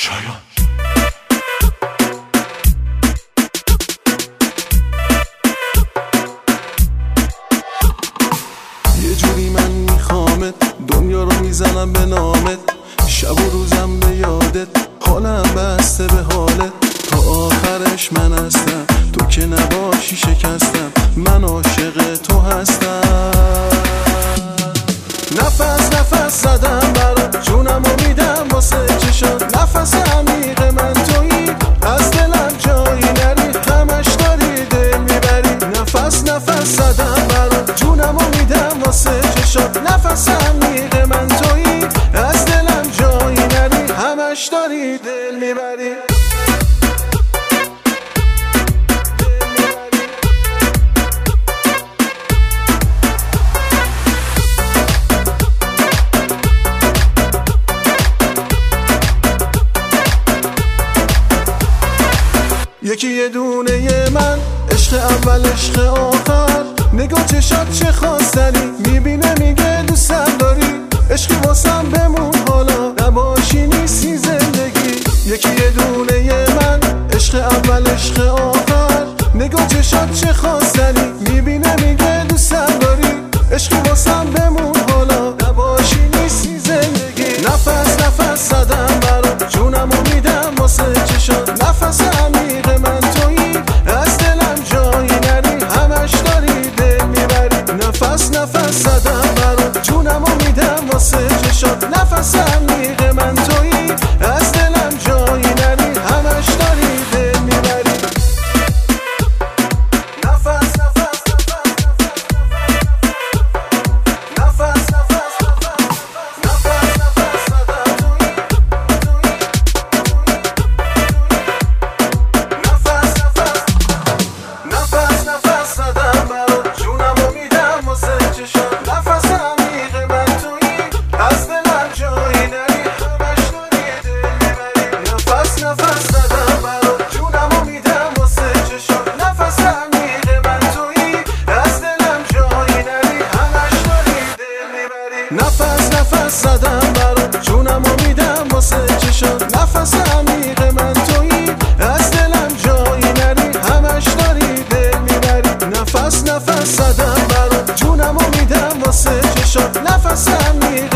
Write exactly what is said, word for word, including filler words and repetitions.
شایان. یه جوری من میخوامت، دنیا رو میزنم به نامت، شب و روزم به یادت، حالم بسته به حالت، تا آخرش من هستم، تو که نباشی شکستم، من عاشق تو هستم. نفس نفس زدم برات، جونمو میدم واسه چشات، نفس عمیق من تویی، از دلم جایی نری، همش داری دل میبری. نفس نفس زدم برات، جونمو میدم واسه چشات، نفس عمیق من تویی، از دلم جایی نری، همش داری دل میبری. یکی یه دونه من، عشق اول عشق آخر، نگاه چشات چه خواستنی، میبینه میگه دوستم داری، عشقی واسم بمون حالا، نباشی نیستی زندگی. یکی یه دونه من، عشق اول عشق آخر، نگاه چشات چه خواستنی، میبینه میگه دوستم داری، عشقی واسم بمون حالا، نباشی نیستی زندگی. نفس نفس زدم برات، جونمو میدم واسه چشات، نفس عمیق من تویی، از دلم جایی نری، همش داری دل میبری. نفس نفس زدم برات، جونمو میدم واسه چشات، نفس عمیق من تویی، از دلم جایی نری، همش داری دل میبری. نفس نفس نفس نفس نفس نفس زدم تویی، نفس نفس نفس زدم برات، جونمو میدم واسه چشات، نفس عمیق من تویی، از دلم جایی نری، همش داری دل میبری. نفس نفس زدم برات، جونمو میدم واسه چشات، نفس عمیق من تویی، از دلم جایی نری، همش داری دل میبری. نفس نفس زدم برات، جونمو میدم واسه چشات، نفس عمیق من تویی، از دلم جایی نری، همش داری دل میبری. نفس نفس زدم برات، جونمو میدم واسه چشات، نفس عمیق